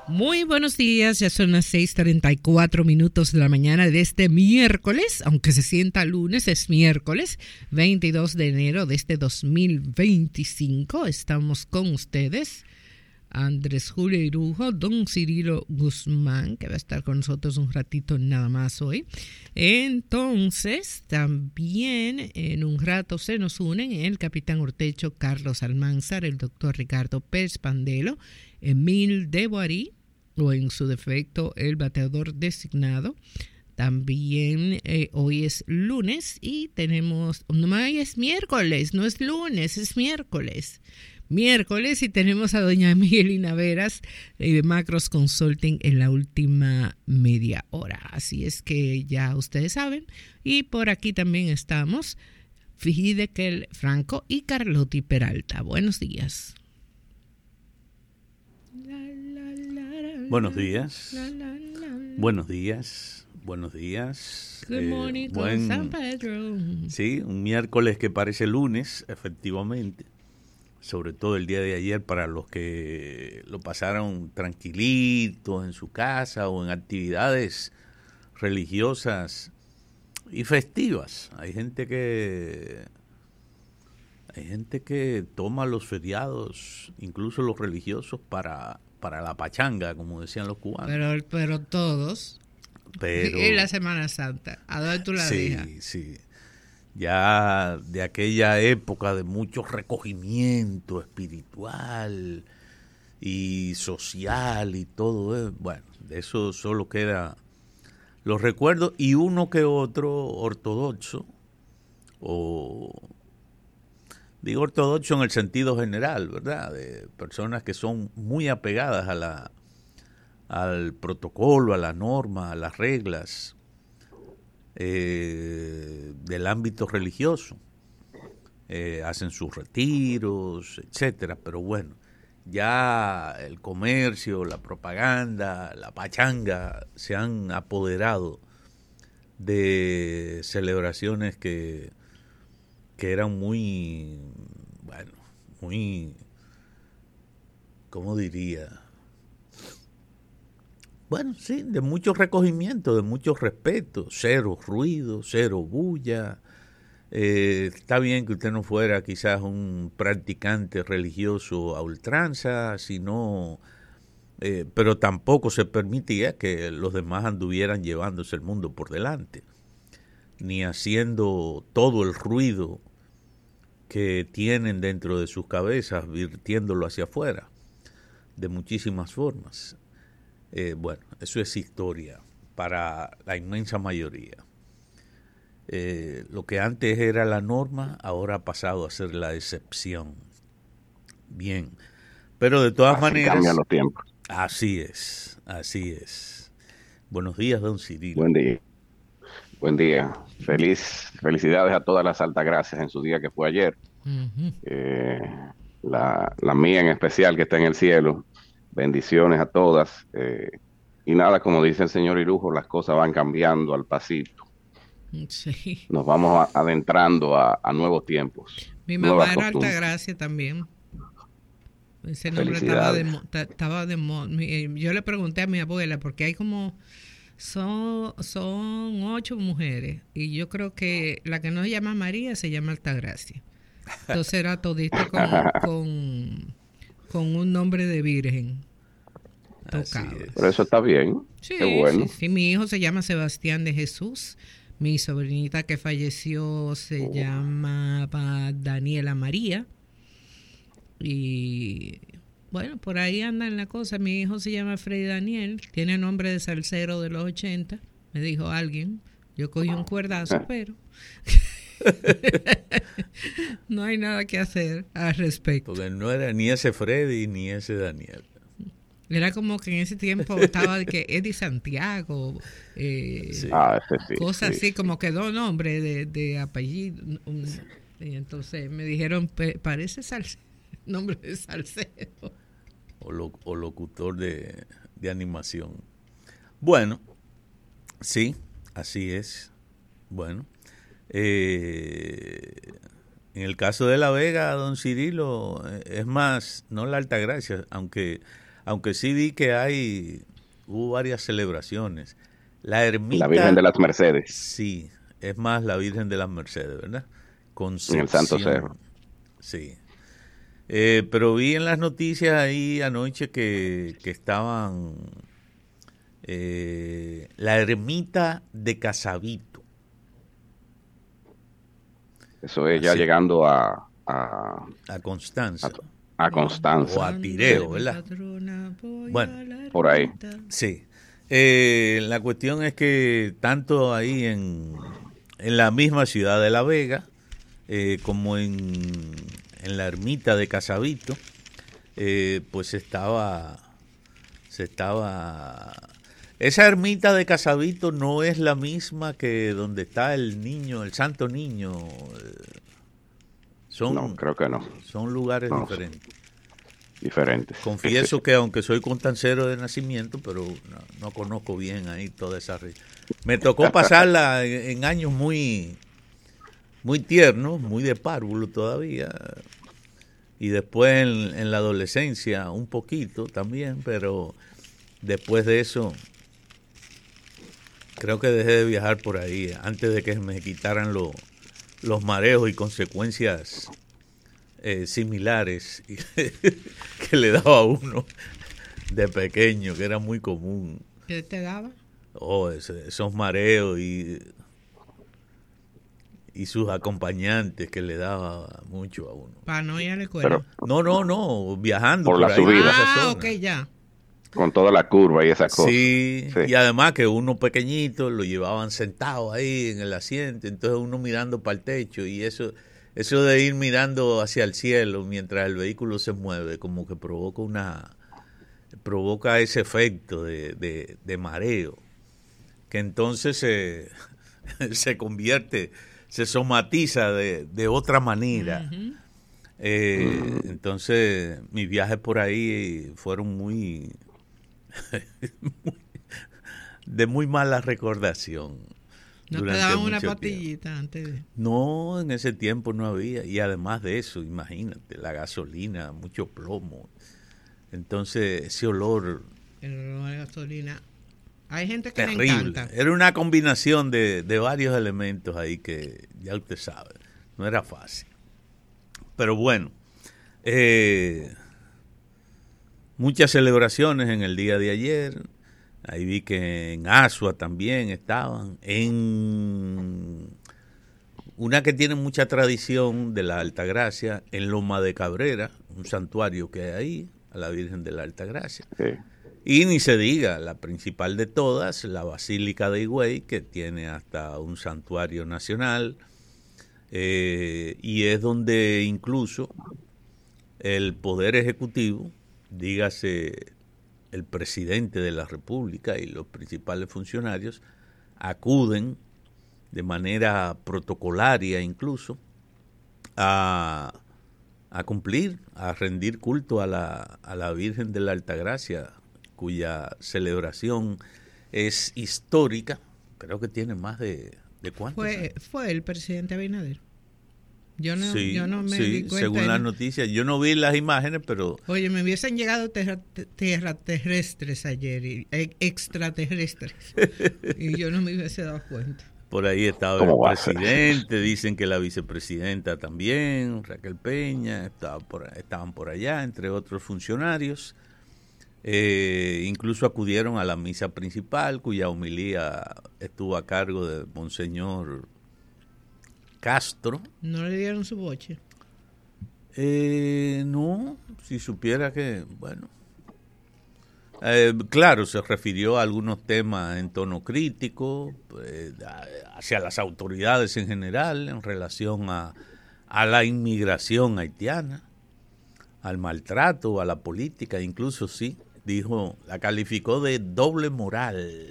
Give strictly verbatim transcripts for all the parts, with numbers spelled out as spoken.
Muy buenos días, ya son las seis treinta y cuatro minutos de la mañana de este miércoles, aunque se sienta lunes, es miércoles veintidós de enero de este dos mil veinticinco. Estamos con ustedes, Andrés Julio Irujo, don Cirilo Guzmán, que va a estar con nosotros un ratito nada más hoy. Entonces, también en un rato se nos unen el capitán Ortecho Carlos Almanzar, el doctor Ricardo Pérez Pandelo, Emil de Boarí, o en su defecto el bateador designado. También eh, hoy es lunes y tenemos, no, hoy es miércoles, no es lunes, es miércoles. Miércoles y tenemos a doña Miguelina Veras de Macros Consulting en la última media hora. Así es que ya ustedes saben. Y por aquí también estamos Figidekel Franco y Carlotti Peralta. Buenos días. Buenos días. Buenos días. Buenos días. Good morning, eh, buen, San Pedro. Sí, un miércoles que parece lunes, efectivamente. Sobre todo el día de ayer para los que lo pasaron tranquilitos en su casa o en actividades religiosas y festivas. Hay gente que hay gente que toma los feriados, incluso los religiosos, para, para la pachanga, como decían los cubanos. Pero, pero todos. Pero, en la Semana Santa. ¿A dónde tú la sí, dejas? Sí, sí. Ya de aquella época de mucho recogimiento espiritual y social y todo, bueno, de eso solo queda los recuerdos y uno que otro ortodoxo, o digo ortodoxo en el sentido general, ¿verdad? De personas que son muy apegadas a la, al protocolo, a la norma, a las reglas Eh, del ámbito religioso, eh, hacen sus retiros, etcétera, pero bueno, ya el comercio, la propaganda, la pachanga se han apoderado de celebraciones que, que eran muy, bueno, muy, ¿cómo diría? Bueno, sí, de mucho recogimiento, de mucho respeto, cero ruido, cero bulla. Eh, está bien que usted no fuera quizás un practicante religioso a ultranza, sino, eh, pero tampoco se permitía que los demás anduvieran llevándose el mundo por delante, ni haciendo todo el ruido que tienen dentro de sus cabezas, virtiéndolo hacia afuera, de muchísimas formas. Eh, bueno, eso es historia para la inmensa mayoría. Eh, lo que antes era la norma, ahora ha pasado a ser la excepción. Bien, pero de todas así maneras... cambian los tiempos. Así es, así es. Buenos días, don Cirilo. Buen día. Buen día. Feliz, felicidades a todas las altagracias en su día que fue ayer. Uh-huh. Eh, la, la mía en especial que está en el cielo. Bendiciones a todas. Eh, y nada, como dice el señor Irujo, las cosas van cambiando al pasito. Sí. Nos vamos a, adentrando a, a nuevos tiempos. Mi mamá era Altagracia también. Ese nombre estaba de, estaba de moda. Yo le pregunté a mi abuela, porque hay como, son, son ocho mujeres, y yo creo que la que no se llama María se llama Altagracia. Entonces era todito con, con, con un nombre de virgen. Tocaba. Pero eso está bien. Sí, qué bueno. Sí, sí, mi hijo se llama Sebastián de Jesús. Mi sobrinita que falleció se oh. llamaba Daniela María. Y bueno, por ahí anda la cosa. Mi hijo se llama Freddy Daniel. Tiene nombre de salsero de los ochenta. Me dijo alguien. Yo cogí un cuerdazo, pero no hay nada que hacer al respecto. Porque no era ni ese Freddy ni ese Daniel. Era como que en ese tiempo estaba de que Eddie Santiago, eh, sí. Ah, sí, cosas sí, así, sí. como que dos nombres de, de apellido. Un, y entonces me dijeron, parece salsero, nombre de salsero. O, lo, o locutor de, de animación. Bueno, sí, así es. Bueno, eh, en el caso de La Vega, don Cirilo, es más, no la Altagracia, aunque... aunque sí vi que hay, hubo varias celebraciones. La ermita... La Virgen de las Mercedes. Sí, es más la Virgen de las Mercedes, ¿verdad? Concepción. En el Santo Cerro. Sí. Eh, pero vi en las noticias ahí anoche que, que estaban eh, la ermita de Casavito. Eso es ya Así. llegando a... A, a Constanza. A, a Constanza. O a Tireo, ¿verdad? Bueno, por ahí. Sí. Eh, la cuestión es que tanto ahí en, en la misma ciudad de La Vega, eh, como en, en la ermita de Casavito, eh, pues estaba, se estaba... Esa ermita de Casavito no es la misma que donde está el niño, el Santo Niño. Son, no, creo que no. Son lugares no, diferentes. Diferentes. Confieso sí. que aunque soy constancero de nacimiento, pero no, no conozco bien ahí toda esa red. Me tocó pasarla en, en años muy, muy tiernos, muy de párvulo todavía. Y después en, en la adolescencia un poquito también, pero después de eso creo que dejé de viajar por ahí antes de que me quitaran lo, los mareos y consecuencias eh, similares que le daba a uno de pequeño, que era muy común. ¿Qué te daba? Oh, ese, esos mareos y, y sus acompañantes que le daba mucho a uno. Para no ir a la escuela. Pero, no, no, no, viajando por, por la ahí, subida. Ah, ok, ya. Con toda la curva y esas cosas. Sí, sí, y además que uno pequeñito lo llevaban sentado ahí en el asiento, entonces uno mirando para el techo y eso eso de ir mirando hacia el cielo mientras el vehículo se mueve como que provoca una provoca ese efecto de, de, de mareo que entonces se, se convierte, se somatiza de, de otra manera. Uh-huh. eh, uh-huh. Entonces mis viajes por ahí fueron muy de muy mala recordación. ¿No te daban una pastillita tiempo. antes de...? No, en ese tiempo no había. Y además de eso, imagínate, la gasolina, mucho plomo. Entonces, ese olor... El olor de gasolina. Hay gente que terrible. le encanta. Era una combinación de, de varios elementos ahí que ya usted sabe. No era fácil. Pero bueno, eh, muchas celebraciones en el día de ayer. Ahí vi que en Asua también estaban. En una que tiene mucha tradición de la Altagracia, en Loma de Cabrera, un santuario que hay ahí, a la Virgen de la Altagracia. Sí. Y ni se diga, la principal de todas, la Basílica de Higüey, que tiene hasta un santuario nacional. Eh, y es donde incluso el Poder Ejecutivo, dígase el presidente de la República y los principales funcionarios, acuden de manera protocolaria incluso a, a cumplir, a rendir culto a la, a la Virgen de la Altagracia, cuya celebración es histórica. Creo que tiene más de, de cuántos fue años. Fue el presidente Abinader. Yo no, sí, yo no me sí, di cuenta. según las noticias. Yo no vi las imágenes, pero... Oye, me hubiesen llegado tierra, tierra terrestres ayer, y, extraterrestres, y yo no me hubiese dado cuenta. Por ahí estaba el presidente, dicen que la vicepresidenta también, Raquel Peña, estaba por, estaban por allá, entre otros funcionarios. Eh, incluso acudieron a la misa principal, cuya homilía estuvo a cargo de Monseñor Castro. ¿No le dieron su boche? Eh, no, si supiera que, bueno, eh, claro, se refirió a algunos temas en tono crítico, eh, hacia las autoridades en general, en relación a, a la inmigración haitiana, al maltrato, a la política, incluso sí, dijo, la calificó de doble moral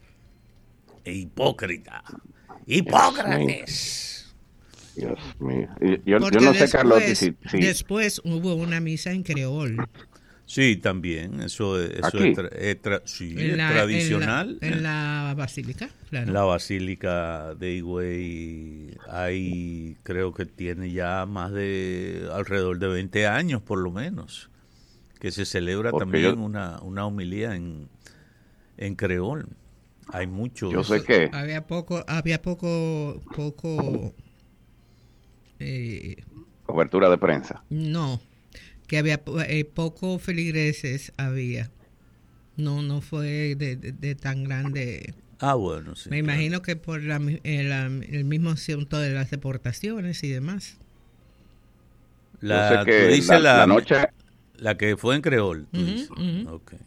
e hipócrita. ¡Hipócrates! Dios mío. Yo, yo no después, sé, Carlotti, si, si... después hubo una misa en creol. Sí, también. Eso, eso ¿Aquí? es, tra es, tra sí, en es la, tradicional. En la, en la basílica, claro. En la basílica de Higüey hay, creo que tiene ya más de alrededor de veinte años, por lo menos, que se celebra Porque también yo, una, una homilía en, en creol. Hay muchos. Yo sé que había poco, había poco, poco. Eh, cobertura de prensa. no, que había eh, poco feligreses había. No, no fue de, de, de tan grande. Ah, bueno, sí. Me claro. imagino que por la, el, el mismo asunto de las deportaciones y demás. La, Yo sé que tú dices la, la, la noche, la que fue en creol, tú Uh-huh, dices. uh-huh. Okay.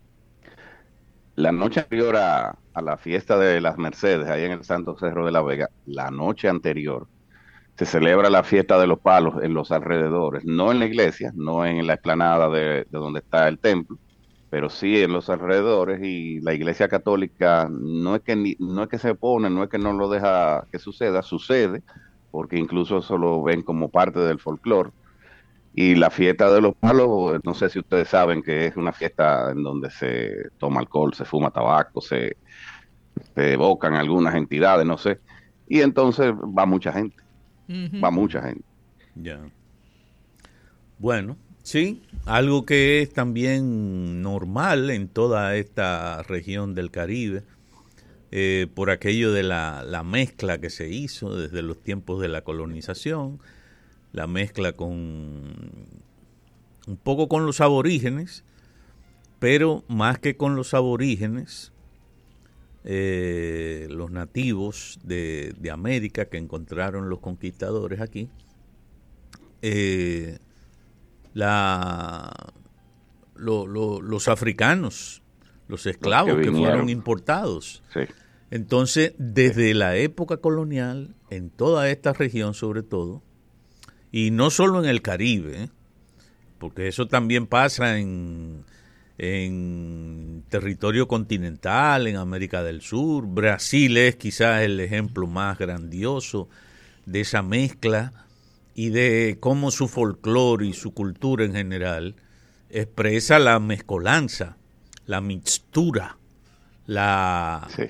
la noche anterior a, a la fiesta de las Mercedes, ahí en el Santo Cerro de la Vega, la noche anterior se celebra la fiesta de los palos en los alrededores, no en la iglesia, no en la explanada de, de donde está el templo, pero sí en los alrededores, y la Iglesia Católica no es que ni, no es que se opone, no es que no lo deja que suceda, sucede, porque incluso eso lo ven como parte del folclore. Y la fiesta de los palos, no sé si ustedes saben que es una fiesta en donde se toma alcohol, se fuma tabaco, se, se evocan algunas entidades, no sé. Y entonces va mucha gente, Uh-huh. va mucha gente. Ya. Bueno, sí, algo que es también normal en toda esta región del Caribe, eh, por aquello de la, la mezcla que se hizo desde los tiempos de la colonización, la mezcla con un poco con los aborígenes, pero más que con los aborígenes, eh, los nativos de, de América que encontraron los conquistadores aquí, eh, la, lo, lo, los africanos, los esclavos que que vinieron. fueron importados. Sí. Entonces, desde la época colonial, en toda esta región sobre todo, y no solo en el Caribe, ¿eh? Porque eso también pasa en, en territorio continental, en América del Sur. Brasil es quizás el ejemplo más grandioso de esa mezcla y de cómo su folclore y su cultura en general expresa la mezcolanza, la mixtura, la... Sí.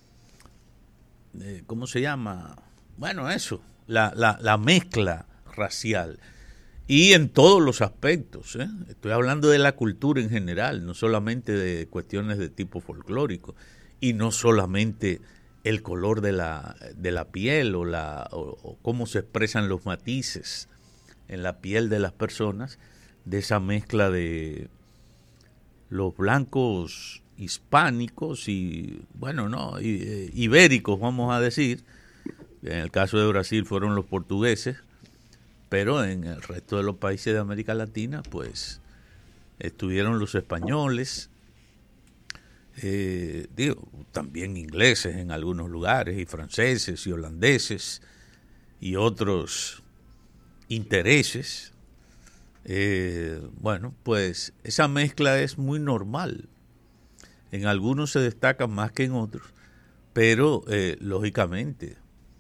Eh, ¿cómo se llama? Bueno, eso, la, la, la mezcla racial. Y en todos los aspectos, ¿eh? Estoy hablando de la cultura en general, no solamente de cuestiones de tipo folclórico, y no solamente el color de la, de la piel o, la, o, o cómo se expresan los matices en la piel de las personas, de esa mezcla de los blancos hispánicos y, bueno, no, i- ibéricos, vamos a decir. En el caso de Brasil fueron los portugueses, pero en el resto de los países de América Latina, pues, estuvieron los españoles, eh, digo, también ingleses en algunos lugares, y franceses y holandeses, y otros intereses. Eh, bueno, pues esa mezcla es muy normal. En algunos se destacan más que en otros, pero eh, lógicamente,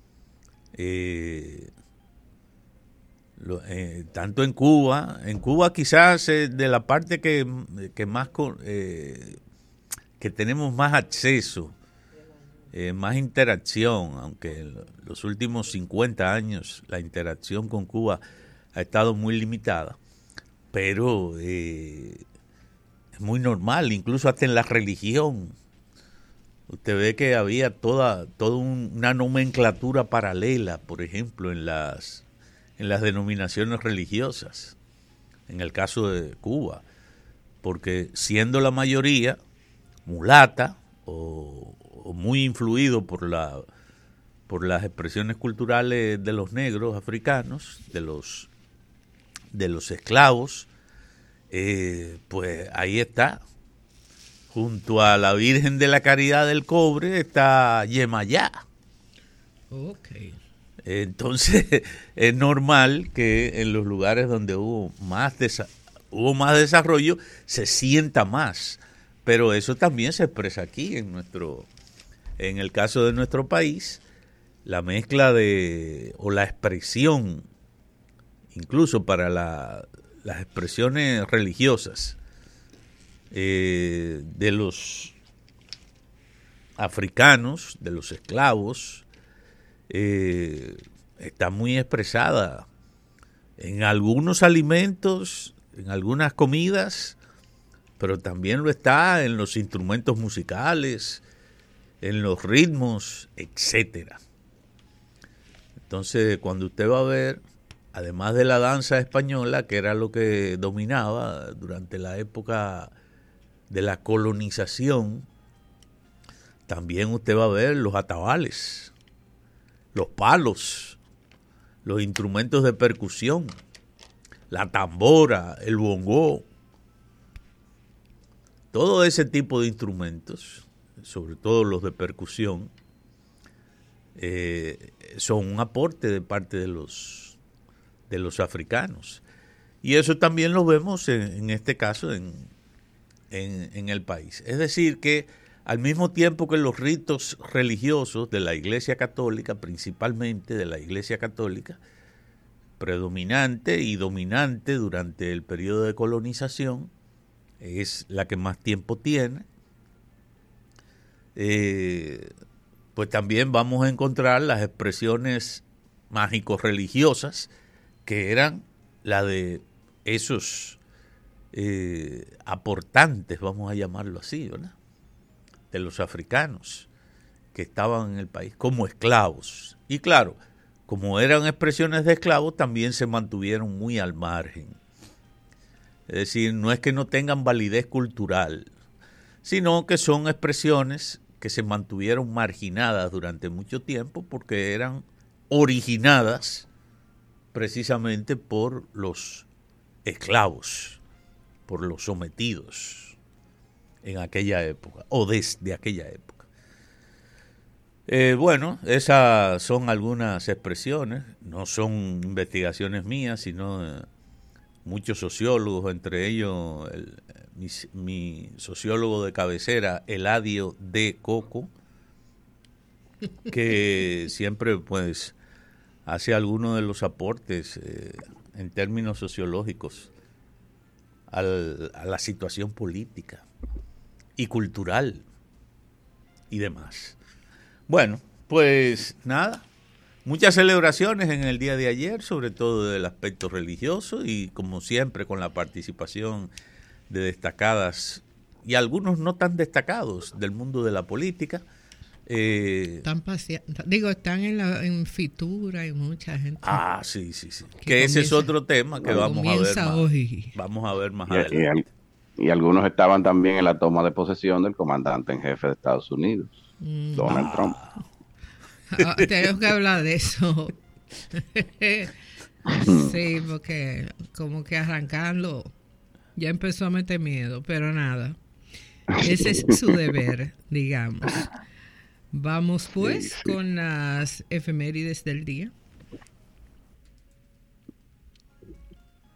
eh, lo, eh, tanto en Cuba, en Cuba quizás eh, de la parte que, que más con, eh, que tenemos más acceso, eh, más interacción, aunque en los últimos cincuenta años la interacción con Cuba ha estado muy limitada, pero eh, es muy normal, incluso hasta en la religión. Usted ve que había toda, toda un, una nomenclatura paralela, por ejemplo, en las, en las denominaciones religiosas, en el caso de Cuba, porque siendo la mayoría mulata o, o muy influido por la por las expresiones culturales de los negros africanos, de los de los esclavos, eh, pues ahí está, junto a la Virgen de la Caridad del Cobre está Yemayá. Okay. Entonces es normal que en los lugares donde hubo más desa- hubo más desarrollo se sienta más, pero eso también se expresa aquí en nuestro, en el caso de nuestro país, la mezcla de o la expresión, incluso para la, las expresiones religiosas eh, de los africanos, de los esclavos, eh, está muy expresada en algunos alimentos en algunas comidas, pero también lo está en los instrumentos musicales, en los ritmos, etcétera. Entonces, cuando usted va a ver, además de la danza española, que era lo que dominaba durante la época de la colonización, también usted va a ver los atabales, los palos, los instrumentos de percusión, la tambora, el bongó, todo ese tipo de instrumentos, sobre todo los de percusión, eh, son un aporte de parte de los, de los africanos. Y eso también lo vemos en, en este caso en, en, en el país. Es decir, que al mismo tiempo que los ritos religiosos de la Iglesia Católica, principalmente de la Iglesia Católica, predominante y dominante durante el periodo de colonización, es la que más tiempo tiene, eh, pues también vamos a encontrar las expresiones mágico-religiosas, que eran la de esos eh, aportantes, vamos a llamarlo así, ¿verdad?, de los africanos que estaban en el país como esclavos. Y claro, como eran expresiones de esclavos, también se mantuvieron muy al margen. Es decir, no es que no tengan validez cultural, sino que son expresiones que se mantuvieron marginadas durante mucho tiempo porque eran originadas precisamente por los esclavos, por los sometidos en aquella época, o desde aquella época. Eh, bueno, esas son algunas expresiones, no son investigaciones mías, sino eh, muchos sociólogos, entre ellos el, mi, mi sociólogo de cabecera, Eladio D. Coco, que siempre pues hace algunos de los aportes eh, en términos sociológicos al, a la situación política y cultural y demás. Bueno, pues nada, muchas celebraciones en el día de ayer, sobre todo del aspecto religioso y como siempre con la participación de destacadas y algunos no tan destacados del mundo de la política. Eh, están paseando, digo, están en la en Fitura y mucha gente. Ah, sí, sí, sí. Que, que ese es otro tema que vamos a ver más, hoy. Vamos a ver más y, adelante. Y, y algunos estaban también en la toma de posesión del comandante en jefe de Estados Unidos, mm. Donald ah. Trump. Ah, tenemos que hablar de eso. Sí, porque como que arrancarlo ya empezó a meter miedo, pero nada. Ese es su deber, digamos. Vamos pues sí, sí. con las efemérides del día.